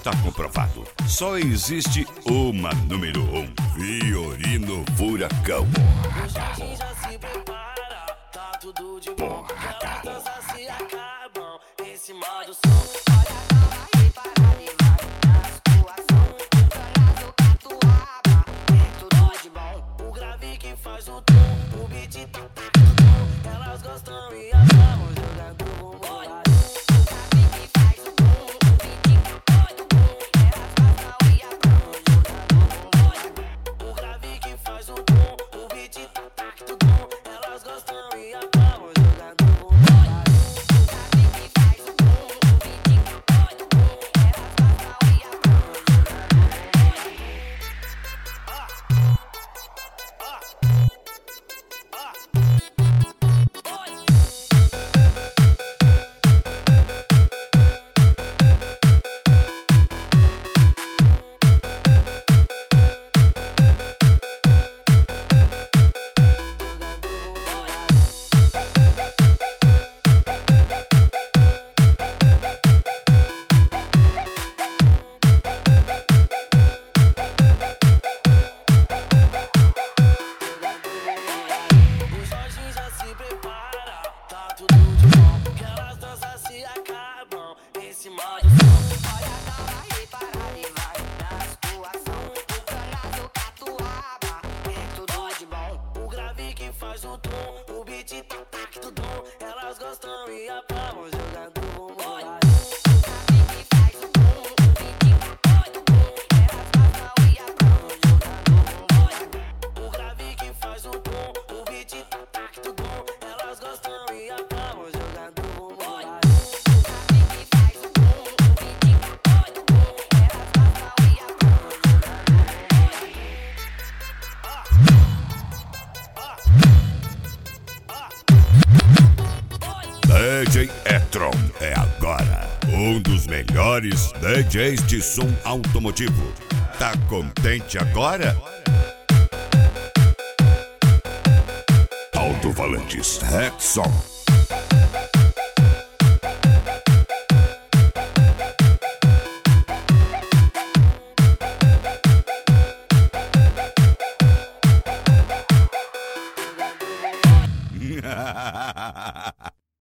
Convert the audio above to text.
está comprovado. Só existe uma número 1. Fiorino Furacão. O jardim já se prepara, tá tudo de bom. Aquelas danças se acabam em cima do som. Olha a dama aí para e vai na situação. O canado catuaba, é tudo de bom. O grave que faz o tom, o beat tá tudo bom. Elas gostam e amam jogar groove bolado. O grave que faz o tom, o beat tá tudo bom. Elas gostam e amam jogar groove bolado. O grave que faz o tom, o beat tá tudo bom. Elas gostam e amam jogar groove bolado. O grave que faz o tom, o beat tá tudo bom. Elas gostam e amam jogar groove O Jorginho já se prepara, tá tudo de bom. Aquelas danças se acabam em cima do som. Olha a dama aí para e vai na situação. O canado catuaba, é tudo de bom. O grave que faz o tom, o beat tá tudo bom. Elas gostam e amam jogar groove bolado. O grave que faz o tom, o beat tá tudo bom. Elas gostam e amam jogar groove bolado. O grave que faz o tom, o beat tá tudo bom. Elas gostam e amam jogar groove bolado. O grave que faz o tom, o beat tá tudo bom. Elas gostam e amam jogar DJ E-Tron é agora um dos melhores DJs de som automotivo. Tá contente agora? Alto-falantes, Rexon.